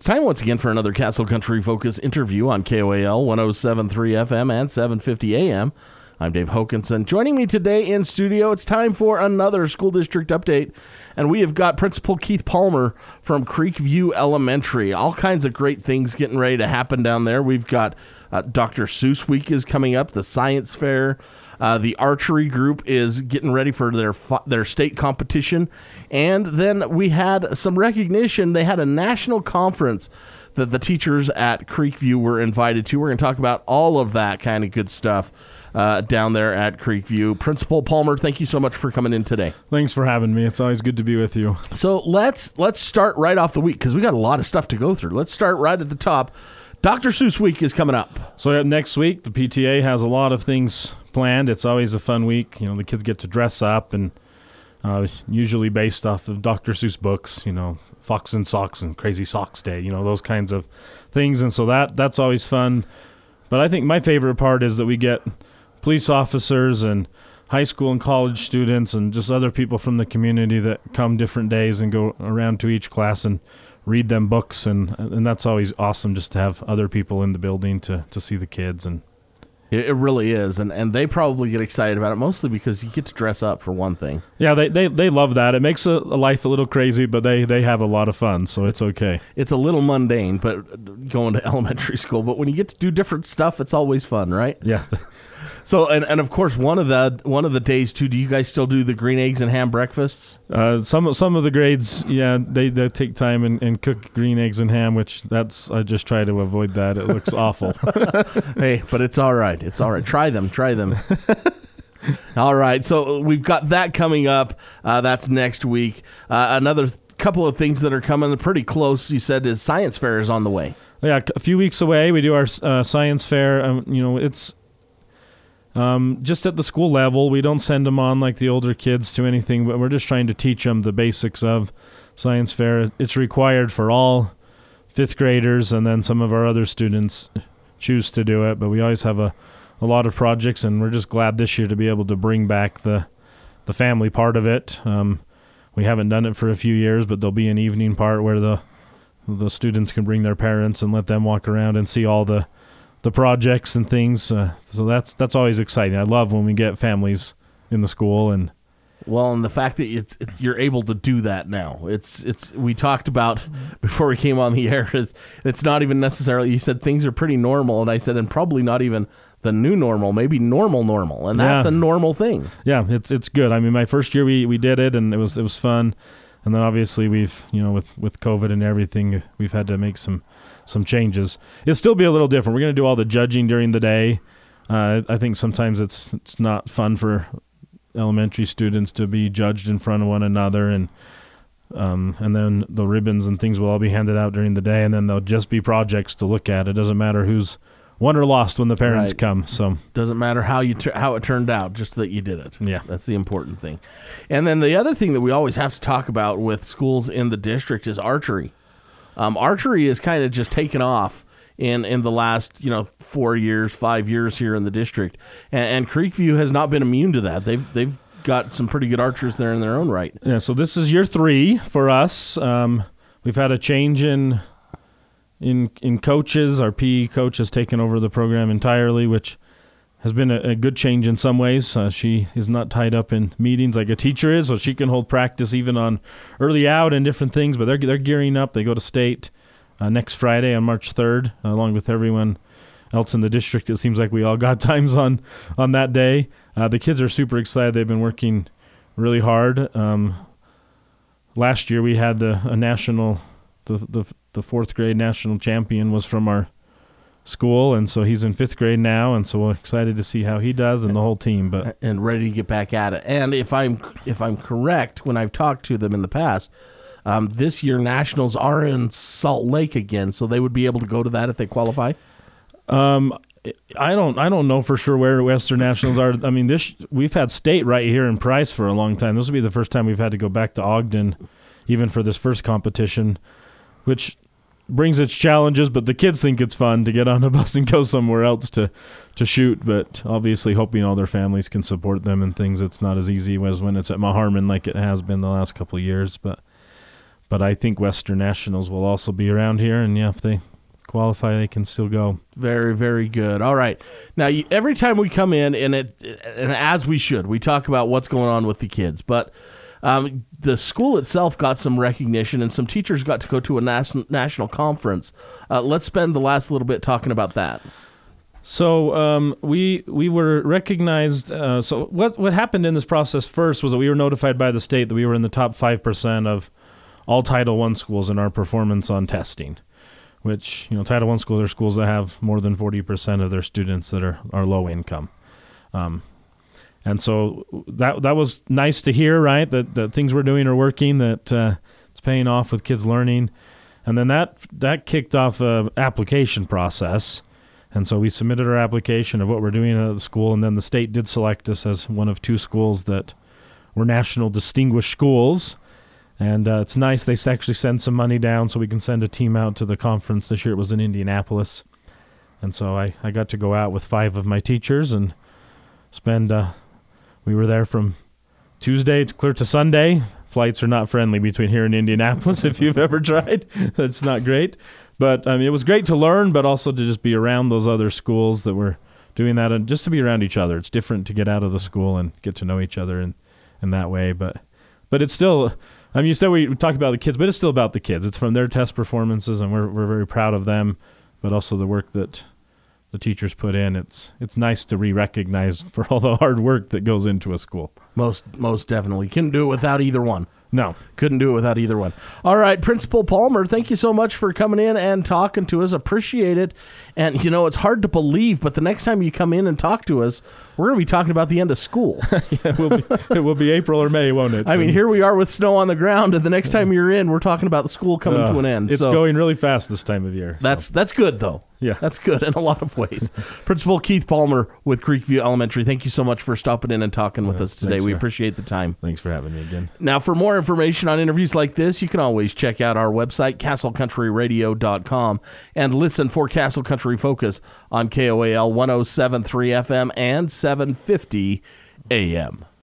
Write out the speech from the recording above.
It's time once again for another Castle Country Focus interview on KOAL 107.3 FM and 750 AM. I'm Dave Hokinson. Joining me today in studio, it's time for another school district update, and we have got Principal Keith Palmer from Creekview Elementary. All kinds of great things getting ready to happen down there. We've got Dr. Seuss Week is coming up, the science fair. The archery group is getting ready for their state competition. And then we had some recognition. They had a national conference that the teachers at Creekview were invited to. We're going to talk about all of that kind of good stuff down there at Creekview. Principal Palmer, thank you so much for coming in today. Thanks for having me. It's always good to be with you. So let's start right off the week because we got a lot of stuff to go through. Let's start right at the top. Dr. Seuss Week is coming up. So next week, the PTA has a lot of things planned. It's always a fun week. You know, the kids get to dress up, and usually based off of Dr. Seuss books, you know, Fox and Socks and Crazy Socks Day, you know, those kinds of things. And so that's always fun. But I think my favorite part is that we get police officers and high school and college students and just other people from the community that come different days and go around to each class and read them books, and that's always awesome just to have other people in the building to see the kids. And it really is, and they probably get excited about it, mostly because you get to dress up for one thing. Yeah, they love that. It makes a life a little crazy, but they have a lot of fun, so it's okay. It's a little mundane, but going to elementary school, but when you get to do different stuff, it's always fun, right? Yeah. So, and of course, one of the days too. Do you guys still do the green eggs and ham breakfasts? Some of the grades, yeah, they take time and cook green eggs and ham, which I just try to avoid that. It looks awful. Hey, but it's all right. It's all right. Try them. All right. So we've got that coming up. That's next week. Another couple of things that are coming pretty close. You said is science fair is on the way. Yeah, a few weeks away. We do our science fair. You know, it's just at the school level. We don't send them on like the older kids to anything, but we're just trying to teach them the basics of science fair. It's required for all fifth graders, and then some of our other students choose to do it, but we always have a lot of projects, and we're just glad this year to be able to bring back the family part of it. We haven't done it for a few years, but there'll be an evening part where the students can bring their parents and let them walk around and see all the projects and things, so that's always exciting. I love when we get families in the school, and the fact that you're able to do that now. It's we talked about before we came on the air. It's not even necessarily. You said things are pretty normal, and I said, and probably not even the new normal, maybe normal, and that's a normal thing. Yeah, it's good. I mean, my first year we did it, and it was fun, and then obviously we've, you know, with COVID and everything, we've had to make some changes. It'll still be a little different. We're going to do all the judging during the day. I think sometimes it's not fun for elementary students to be judged in front of one another, and then the ribbons and things will all be handed out during the day, and then there'll just be projects to look at. It doesn't matter who's won or lost when the parents come. So doesn't matter how it turned out, just that you did it. Yeah, that's the important thing. And then the other thing that we always have to talk about with schools in the district is archery. Archery is kind of just taken off in the last 5 years here in the district, and Creekview has not been immune to that. They've got some pretty good archers there in their own right. Yeah, so this is year 3 for us. We've had a change in coaches. Our PE coach has taken over the program entirely, which has been a good change in some ways. She is not tied up in meetings like a teacher is, so she can hold practice even on early out and different things, but they're gearing up. They go to state next Friday on March 3rd, along with everyone else in the district. It seems like we all got times on that day. The kids are super excited. They've been working really hard. Last year we had a national, the 4th grade national champion was from our school, and so he's in 5th grade now, and so we're excited to see how he does and the whole team, and ready to get back at it. And if I'm correct, when I've talked to them in the past, this year nationals are in Salt Lake again, so they would be able to go to that if they qualify. I don't know for sure where Western Nationals are. I mean, we've had state right here in Price for a long time. This will be the first time we've had to go back to Ogden, even for this first competition, which brings its challenges, but the kids think it's fun to get on a bus and go somewhere else to shoot, but obviously hoping all their families can support them and things. It's not as easy as when it's at Maharman like it has been the last couple of years, but But I think Western Nationals will also be around here, and if they qualify, they can still go. Very, very good. All right. Now, every time we come in, and as we should, we talk about what's going on with the kids. But the school itself got some recognition, and some teachers got to go to a national conference. Let's spend the last little bit talking about that. So we were recognized. So what happened in this process first was that we were notified by the state that we were in the top 5% of all Title I schools in our performance on testing, which, Title I schools are schools that have more than 40% of their students that are low income. And so that was nice to hear, right, that things we're doing are working, that it's paying off with kids learning. And then that kicked off an application process. And so we submitted our application of what we're doing at the school, and then the state did select us as one of 2 schools that were National Distinguished Schools. And it's nice. They actually send some money down so we can send a team out to the conference. This year it was in Indianapolis. And so I got to go out with 5 of my teachers and spend, we were there from Tuesday clear to Sunday. Flights are not friendly between here and Indianapolis if you've ever tried. That's not great. But it was great to learn, but also to just be around those other schools that were doing that, and just to be around each other. It's different to get out of the school and get to know each other in that way. But it's still... you said we talk about the kids, but it's still about the kids. It's from their test performances, and we're very proud of them, but also the work that the teachers put in. It's nice to be recognized for all the hard work that goes into a school. Most definitely. Couldn't do it without either one. No. Couldn't do it without either one. All right, Principal Palmer, thank you so much for coming in and talking to us. Appreciate it. And, it's hard to believe, but the next time you come in and talk to us, we're going to be talking about the end of school. It will be April or May, won't it? I mean, here we are with snow on the ground, and the next time you're in, we're talking about the school coming to an end. It's going really fast this time of year. So. That's good, though. Yeah. That's good in a lot of ways. Principal Keith Palmer with Creekview Elementary, thank you so much for stopping in and talking with us today. We appreciate the time. Thanks for having me again. Now, for more information on interviews like this, you can always check out our website, castlecountryradio.com, and listen for Castle Country Focus on KOAL 107.3 FM and 750 AM.